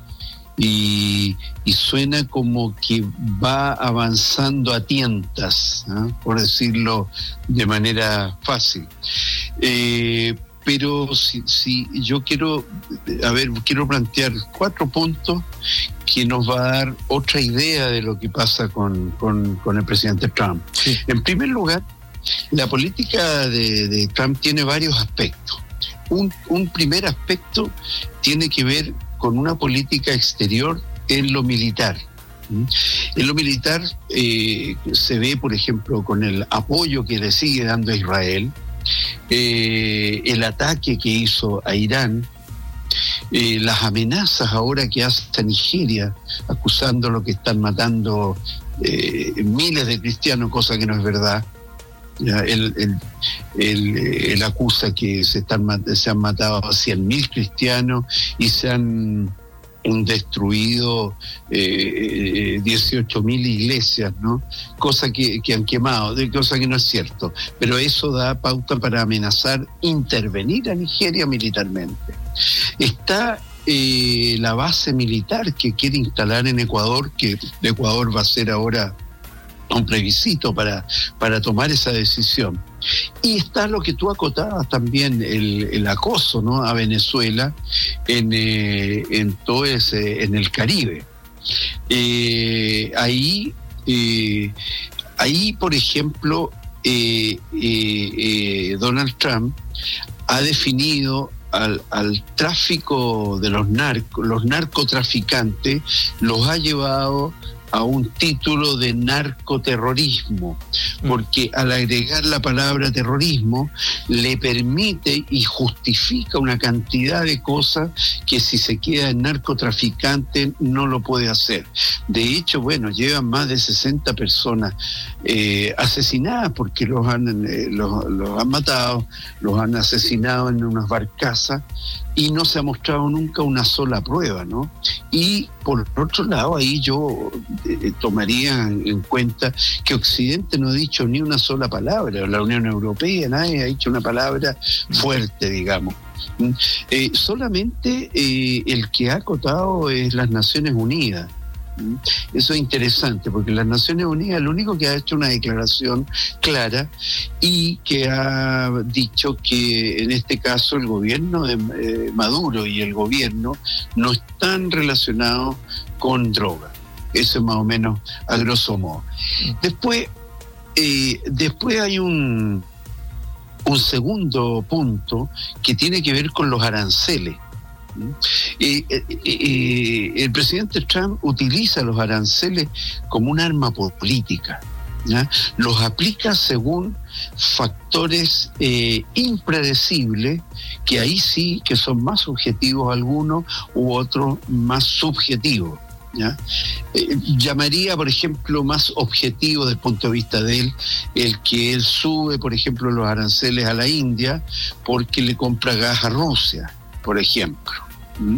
y, y suena como que va avanzando a tientas, ¿eh? Por decirlo de manera fácil. Eh, pero si, si yo quiero, a ver, quiero plantear cuatro puntos que nos va a dar otra idea de lo que pasa con, con, con el presidente Trump. Sí. En primer lugar, la política de, de Trump tiene varios aspectos. Un, un primer aspecto tiene que ver con una política exterior en lo militar. En lo militar eh, se ve, por ejemplo, con el apoyo que le sigue dando a Israel, eh, el ataque que hizo a Irán, eh, las amenazas ahora que hace a Nigeria, acusándolo que están matando eh, miles de cristianos, cosa que no es verdad. Él, él, él, él acusa que se, están, se han matado a cien mil cristianos y se han destruido eh, dieciocho mil iglesias, ¿no? Cosa que, que han quemado, cosa que no es cierto. Pero eso da pauta para amenazar intervenir a Nigeria militarmente. Está eh, la base militar que quiere instalar en Ecuador, que Ecuador va a ser ahora un plebiscito para, para tomar esa decisión. Y está lo que tú acotabas también, el, el acoso, ¿no?, a Venezuela en, eh, en todo ese, en el Caribe. Eh, ahí, eh, ahí, por ejemplo, eh, eh, eh, Donald Trump ha definido al, al tráfico de los narcos, los narcotraficantes, los ha llevado a un título de narcoterrorismo, porque al agregar la palabra terrorismo le permite y justifica una cantidad de cosas que si se queda en narcotraficante no lo puede hacer. De hecho, bueno, llevan más de sesenta personas eh, asesinadas porque los han, eh, los, los han matado, los han asesinado en unas barcazas y no se ha mostrado nunca una sola prueba, ¿no? Y por otro lado, ahí yo eh, tomaría en cuenta que Occidente no ha dicho ni una sola palabra, la Unión Europea, nadie ha dicho una palabra fuerte, digamos. Eh, solamente eh, el que ha acotado es las Naciones Unidas. Eso es interesante porque las Naciones Unidas es lo único que ha hecho una declaración clara y que ha dicho que en este caso el gobierno de eh, Maduro y el gobierno no están relacionados con droga. Eso es más o menos a grosso modo. Después, eh, después hay un, un segundo punto que tiene que ver con los aranceles. Eh, eh, eh, el presidente Trump utiliza los aranceles como un arma política, ¿ya? Los aplica según factores eh, impredecibles, que ahí sí que son más subjetivos algunos u otros más subjetivos, ¿ya? Eh, llamaría, por ejemplo, más objetivo desde el punto de vista de él, el que él sube, por ejemplo, los aranceles a la India porque le compra gas a Rusia, por ejemplo. ¿Mm?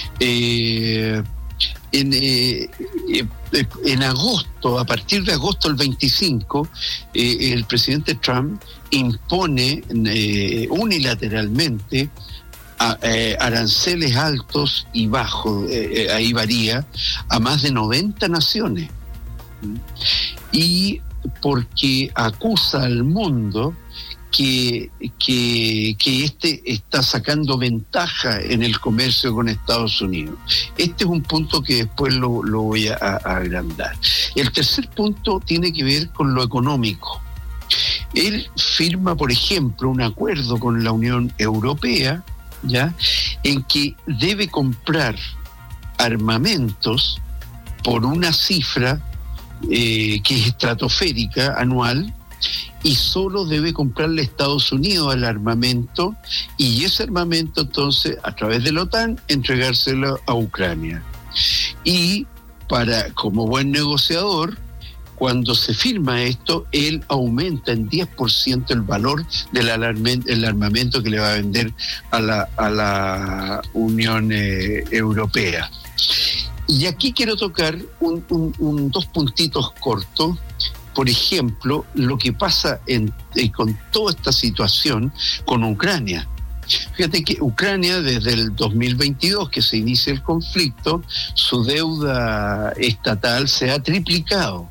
Eh, en, eh, eh, en agosto, a partir de agosto del veinticinco, eh, el presidente Trump impone eh, unilateralmente a, eh, aranceles altos y bajos, eh, eh, ahí varía, a más de noventa naciones. ¿Mm? Y porque acusa al mundo Que, que, que este está sacando ventaja en el comercio con Estados Unidos. Este es un punto que después lo, lo voy a, a agrandar. El tercer punto tiene que ver con lo económico. Él firma, por ejemplo, un acuerdo con la Unión Europea, ¿ya?, en que debe comprar armamentos por una cifra eh, que es estratosférica anual, y solo debe comprarle a Estados Unidos el armamento, y ese armamento entonces a través de la OTAN entregárselo a Ucrania. Y para, como buen negociador, cuando se firma esto, él aumenta en diez por ciento el valor del armamento, el armamento que le va a vender a la, a la Unión eh, Europea. Y aquí quiero tocar un, un, un, dos puntitos cortos. Por ejemplo, lo que pasa en, eh, con toda esta situación con Ucrania. Fíjate que Ucrania, desde el dos mil veintidós que se inicia el conflicto, su deuda estatal se ha triplicado.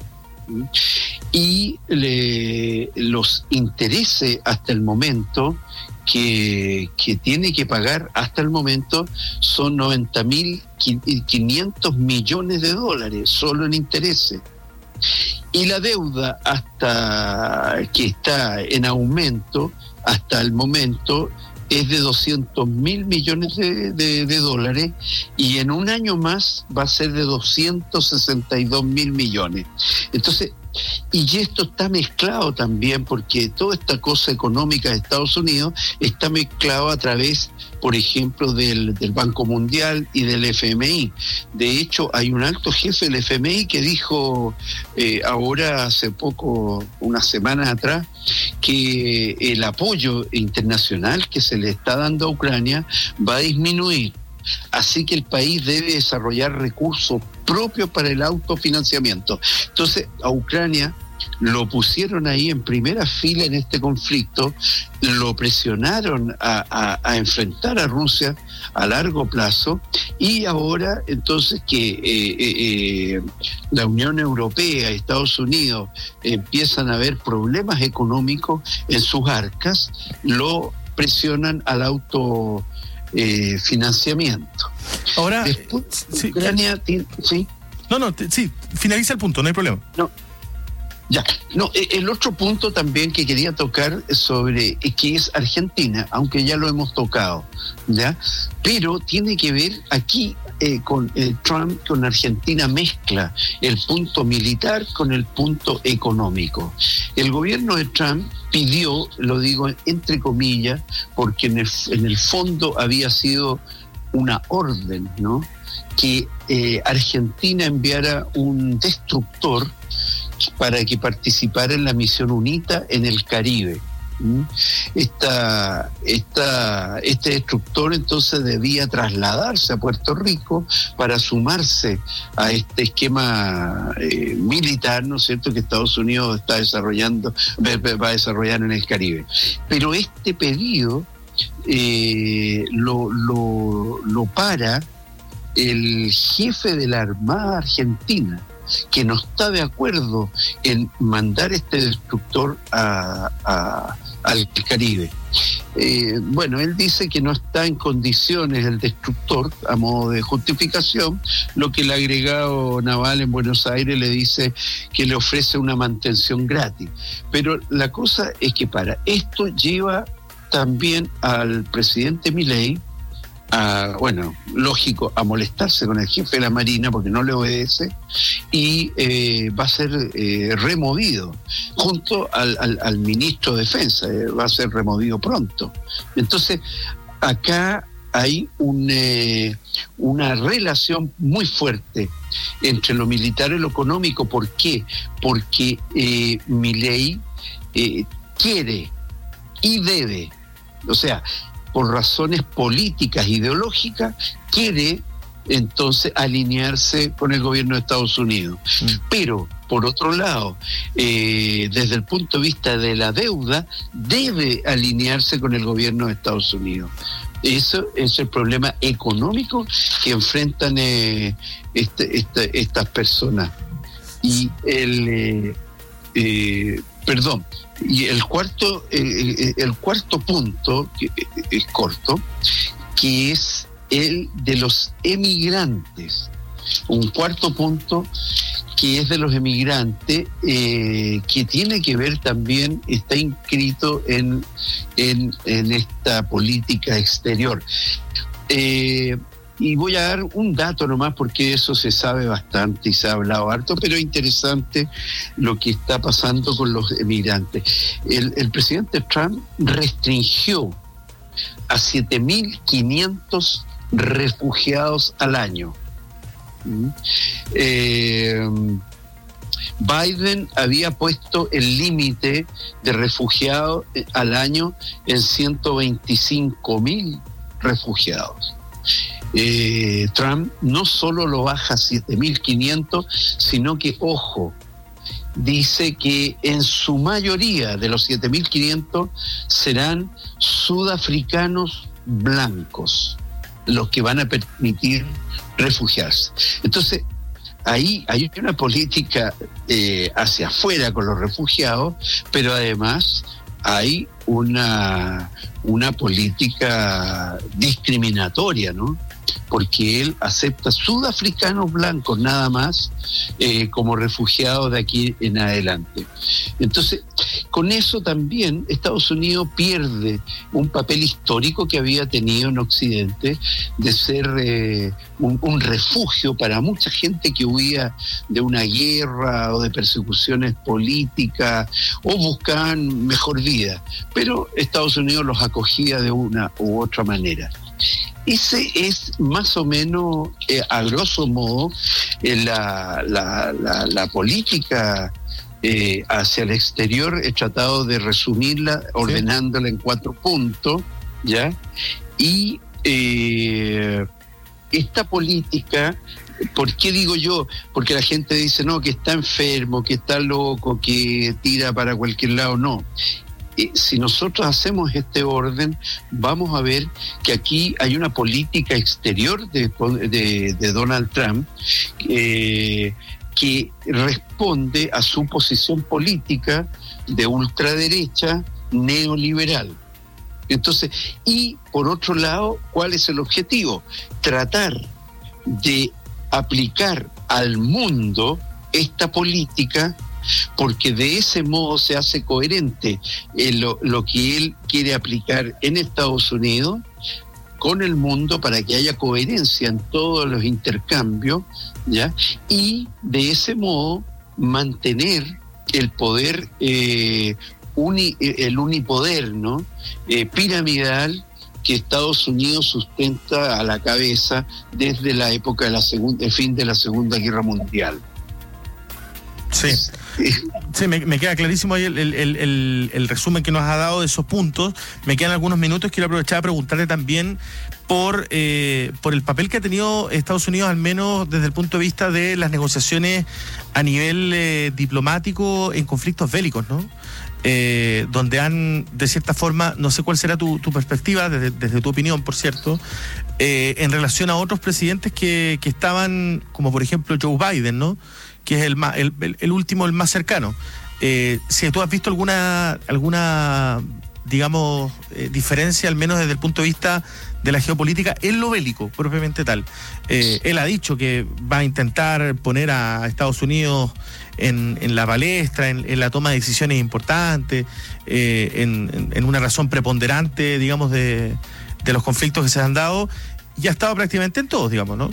Y le, los intereses hasta el momento que, que tiene que pagar hasta el momento son noventa mil quinientos millones de dólares solo en intereses. Y la deuda hasta que está en aumento hasta el momento es de doscientos mil millones de, de, de dólares, y en un año más va a ser de doscientos sesenta y dos mil millones. Entonces, y esto está mezclado también porque toda esta cosa económica de Estados Unidos está mezclado a través, por ejemplo, del, del Banco Mundial y del F M I. De hecho, hay un alto jefe del F M I que dijo eh, ahora hace poco, unas semanas atrás, que el apoyo internacional que se le está dando a Ucrania va a disminuir. Así que el país debe desarrollar recursos propios para el autofinanciamiento. Entonces, a Ucrania lo pusieron ahí en primera fila en este conflicto, lo presionaron a, a, a enfrentar a Rusia a largo plazo, y ahora entonces que eh, eh, la Unión Europea y Estados Unidos empiezan a ver problemas económicos en sus arcas, lo presionan al auto Eh, financiamiento. Ahora, después, sí, Ucrania tiene, sí. No, no, te, sí, finaliza el punto, no hay problema. No, ya. No, el otro punto también que quería tocar sobre que es Argentina, aunque ya lo hemos tocado, ya, pero tiene que ver aquí eh, con eh, Trump con Argentina mezcla el punto militar con el punto económico. El gobierno de Trump pidió, lo digo entre comillas, porque en el, en el fondo había sido una orden, ¿no?, que eh, Argentina enviara un destructor para que participara en la misión UNITA en el Caribe. Esta, esta, este destructor entonces debía trasladarse a Puerto Rico para sumarse a este esquema eh, militar, ¿no es cierto?, que Estados Unidos está desarrollando, va a desarrollar en el Caribe. Pero este pedido eh, lo, lo, lo para el jefe de la Armada Argentina, que no está de acuerdo en mandar este destructor a, a, al Caribe. Eh, bueno, él dice que no está en condiciones el destructor, a modo de justificación, lo que el agregado naval en Buenos Aires le dice que le ofrece una mantención gratis. Pero la cosa es que para esto lleva también al presidente Milei, A, bueno, lógico, a molestarse con el jefe de la Marina porque no le obedece, y eh, va a ser eh, removido junto al, al, al ministro de Defensa, eh, va a ser removido pronto. Entonces, acá hay un, eh, una relación muy fuerte entre lo militar y lo económico. ¿Por qué? Porque eh, Milei eh, quiere y debe, o sea, por razones políticas, ideológicas, quiere entonces alinearse con el gobierno de Estados Unidos. Mm. Pero, por otro lado, eh, desde el punto de vista de la deuda, debe alinearse con el gobierno de Estados Unidos. Eso es el problema económico que enfrentan eh, este, este, estas personas. Y el... Eh, eh, perdón, y el cuarto, eh, el cuarto punto, que es corto, que es el de los emigrantes. Un cuarto punto que es de los emigrantes, eh, que tiene que ver también, está inscrito en, en, en esta política exterior. Eh, Y voy a dar un dato nomás, porque eso se sabe bastante y se ha hablado harto, pero es interesante lo que está pasando con los emigrantes. El, el presidente Trump restringió a siete mil quinientos refugiados al año. ¿Mm? Eh, Biden había puesto el límite de refugiados al año en ciento veinticinco mil refugiados. Eh, Trump no solo lo baja a siete mil quinientos, sino que, ojo, dice que en su mayoría de los siete mil quinientos serán sudafricanos blancos los que van a permitir refugiarse. Entonces, ahí hay una política eh, hacia afuera con los refugiados, pero además hay una, una política discriminatoria, ¿no? Porque él acepta sudafricanos blancos nada más eh, como refugiados de aquí en adelante. Entonces, con eso también Estados Unidos pierde un papel histórico que había tenido en Occidente de ser eh, un, un refugio para mucha gente que huía de una guerra o de persecuciones políticas o buscaban mejor vida. Pero Estados Unidos los acogía de una u otra manera. Ese es más o menos, eh, a grosso modo, eh, la, la, la, la política eh, hacia el exterior. He tratado de resumirla, ordenándola en cuatro puntos, ¿ya? Y eh, esta política, ¿por qué digo yo? Porque la gente dice, no, que está enfermo, que está loco, que tira para cualquier lado. No. Si nosotros hacemos este orden, vamos a ver que aquí hay una política exterior de, de, de Donald Trump eh, que responde a su posición política de ultraderecha neoliberal. Entonces, y por otro lado, ¿cuál es el objetivo? Tratar de aplicar al mundo esta política, porque de ese modo se hace coherente eh, lo, lo que él quiere aplicar en Estados Unidos con el mundo para que haya coherencia en todos los intercambios, ¿ya? Y de ese modo mantener el poder, eh, uni, el unipoder, ¿no? Eh, piramidal que Estados Unidos sustenta a la cabeza desde la época de la segunda, el fin de la Segunda Guerra Mundial. Sí. Sí, me, me queda clarísimo ahí el, el, el, el resumen que nos ha dado de esos puntos. Me quedan algunos minutos. Quiero aprovechar a preguntarle también por, eh, por el papel que ha tenido Estados Unidos, al menos desde el punto de vista de las negociaciones a nivel eh, diplomático en conflictos bélicos, ¿no? Eh, donde han, de cierta forma, no sé cuál será tu, tu perspectiva, desde, desde tu opinión, por cierto, eh, en relación a otros presidentes que, que estaban, como por ejemplo Joe Biden, ¿no? Que es el, más, el, el, el último, el más cercano. Eh, si tú has visto alguna, alguna digamos, eh, diferencia, al menos desde el punto de vista de la geopolítica, en lo bélico, propiamente tal. Eh, él ha dicho que va a intentar poner a Estados Unidos en, en la palestra, en, en la toma de decisiones importantes, eh, en, en una razón preponderante, digamos, de, de los conflictos que se han dado, y ha estado prácticamente en todos, digamos, ¿no?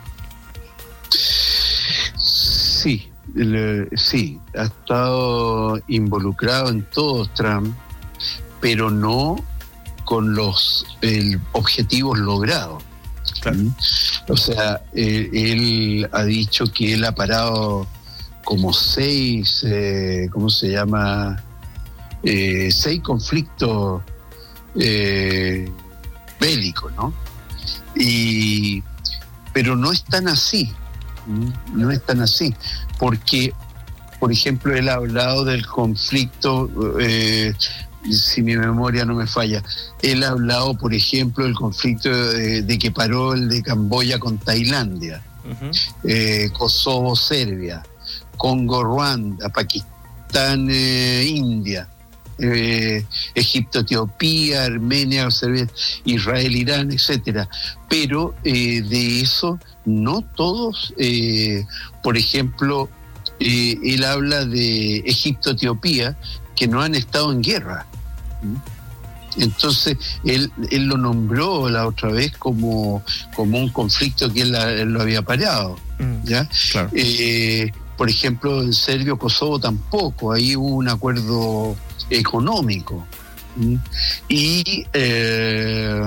Sí, el, sí, ha estado involucrado en todos Trump, pero no con los el, objetivos logrados. Claro. ¿Mm? O sea, eh, él ha dicho que él ha parado como seis, eh, ¿cómo se llama? Eh, seis conflictos eh, bélicos, ¿no? Y, pero no es tan así. No es tan así, porque, por ejemplo, él ha hablado del conflicto, eh, si mi memoria no me falla, él ha hablado, por ejemplo, del conflicto de, de que paró el de Camboya con Tailandia, uh-huh. eh, Kosovo, Serbia, Congo, Ruanda, Pakistán, eh, India, eh, Egipto, Etiopía, Armenia, Serbia, Israel, Irán, etcétera. Pero eh, de eso no todos, eh, por ejemplo, eh, él habla de Egipto, Etiopía, que no han estado en guerra. Entonces, él, él lo nombró la otra vez como, como un conflicto que él, él lo había parado. ¿Ya? Claro. Eh, por ejemplo, en Serbia, Kosovo tampoco, ahí hubo un acuerdo económico. ¿Mm? Y eh,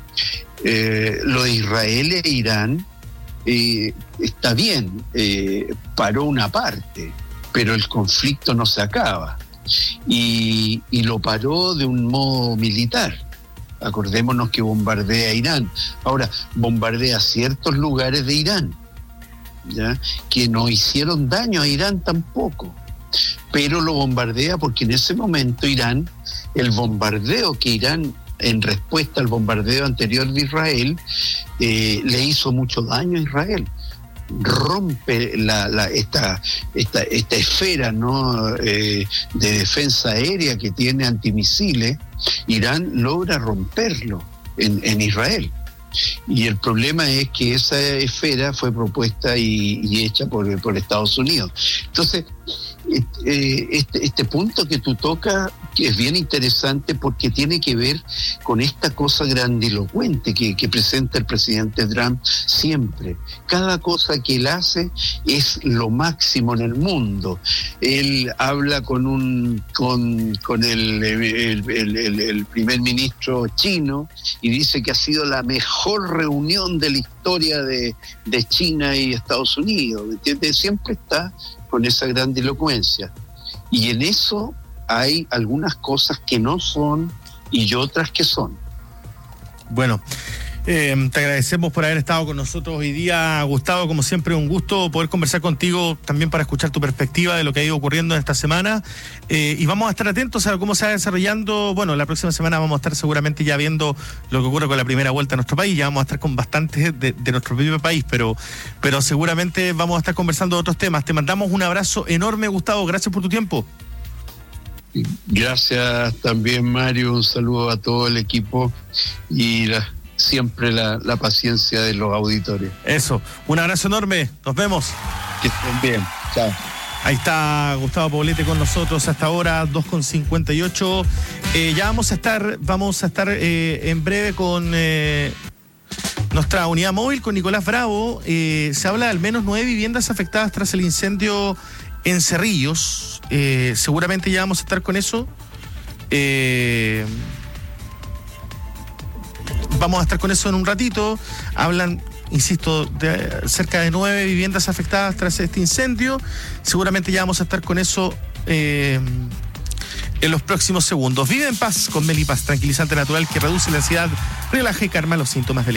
eh, lo de Israel e Irán, Eh, está bien, eh, paró una parte, pero el conflicto no se acaba. Y, y lo paró de un modo militar. Acordémonos que bombardea Irán. Ahora, bombardea ciertos lugares de Irán, ¿ya? Que no hicieron daño a Irán tampoco. Pero lo bombardea porque en ese momento Irán, el bombardeo que Irán, en respuesta al bombardeo anterior de Israel, eh, le hizo mucho daño a Israel. Rompe la, la, esta, esta, esta esfera, ¿no? eh, de defensa aérea que tiene antimisiles. Irán logra romperlo en, en Israel. Y el problema es que esa esfera fue propuesta y, y hecha por, por Estados Unidos. Entonces, Este, este punto que tú tocas, que es bien interesante porque tiene que ver con esta cosa grandilocuente que, que presenta el presidente Trump siempre. Cada cosa que él hace es lo máximo en el mundo. Él habla con un con, con el, el, el, el, el primer ministro chino y dice que ha sido la mejor reunión de la historia de, de China y Estados Unidos. ¿Entiendes? Siempre está con esa grandilocuencia. Y en eso hay algunas cosas que no son y otras que son. Bueno, eh, te agradecemos por haber estado con nosotros hoy día, Gustavo. Como siempre, un gusto poder conversar contigo también para escuchar tu perspectiva de lo que ha ido ocurriendo en esta semana. Eh, y vamos a estar atentos a cómo se va desarrollando. Bueno, la próxima semana vamos a estar seguramente ya viendo lo que ocurre con la primera vuelta en nuestro país. Ya vamos a estar con bastantes de, de nuestro propio país, pero, pero seguramente vamos a estar conversando de otros temas. Te mandamos un abrazo enorme, Gustavo. Gracias por tu tiempo. Gracias también, Mario. Un saludo a todo el equipo y la, siempre la, la paciencia de los auditores. Eso, un abrazo enorme. Nos vemos. Que estén bien. Chao. Ahí está Gustavo Poblete con nosotros hasta ahora, dos con cincuenta y ocho. Eh, ya vamos a estar, vamos a estar eh, en breve con eh, nuestra unidad móvil, con Nicolás Bravo. Eh, se habla de al menos nueve viviendas afectadas tras el incendio en Cerrillos. Eh, seguramente ya vamos a estar con eso. Eh, vamos a estar con eso en un ratito. Hablan, insisto, de cerca de nueve viviendas afectadas tras este incendio. Seguramente ya vamos a estar con eso eh, en los próximos segundos. Vive en paz con Melipaz, tranquilizante natural que reduce la ansiedad, relaja y calma los síntomas del